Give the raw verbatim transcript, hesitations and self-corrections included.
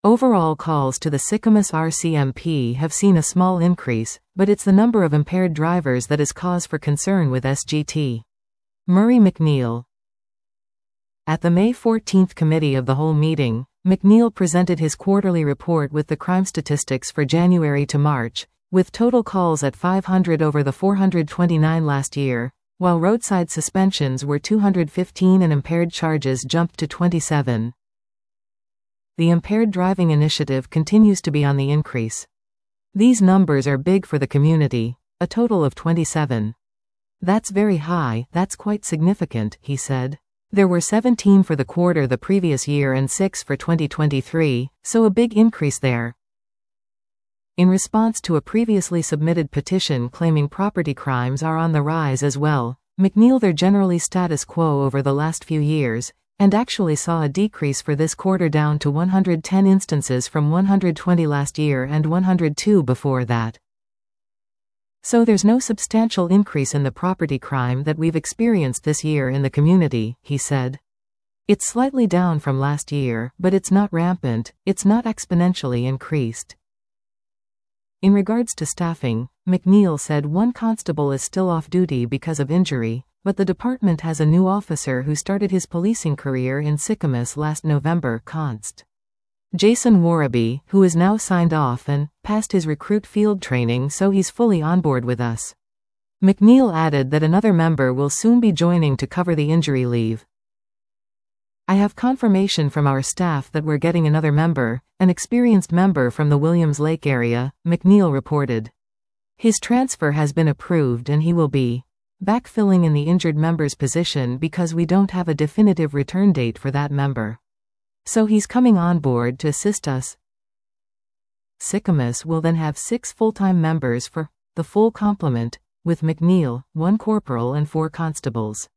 Overall calls to the Sycamus R C M P have seen a small increase, but it's the number of impaired drivers that is cause for concern with S G T. Murray McNeil. At the May fourteenth Committee of the Whole meeting, McNeil presented his quarterly report with the crime statistics for January to March, with total calls at five hundred over the four hundred twenty-nine last year, while roadside suspensions were two hundred fifteen and impaired charges jumped to twenty-seven. The Impaired Driving Initiative continues to be on the increase. These numbers are big for the community, a total of twenty-seven. That's very high, that's quite significant, he said. There were seventeen for the quarter the previous year and six for twenty twenty-three, so a big increase there. In response to a previously submitted petition claiming property crimes are on the rise as well, McNeil they're generally status quo over the last few years, and actually saw a decrease for this quarter down to one hundred ten instances from one hundred twenty last year and one hundred two before that. So there's no substantial increase in the property crime that we've experienced this year in the community, he said. It's slightly down from last year, but it's not rampant, it's not exponentially increased. In regards to staffing, McNeil said one constable is still off duty because of injury, but the department has a new officer who started his policing career in Sycamus last November, Const. Jason Warraby, who is now signed off and passed his recruit field training, so he's fully on board with us. McNeil added that another member will soon be joining to cover the injury leave. I have confirmation from our staff that we're getting another member, an experienced member from the Williams Lake area, McNeil reported. His transfer has been approved and he will be backfilling in the injured member's position because we don't have a definitive return date for that member. So he's coming on board to assist us. Sycamus will then have six full-time members for the full complement, with McNeil, one corporal and four constables.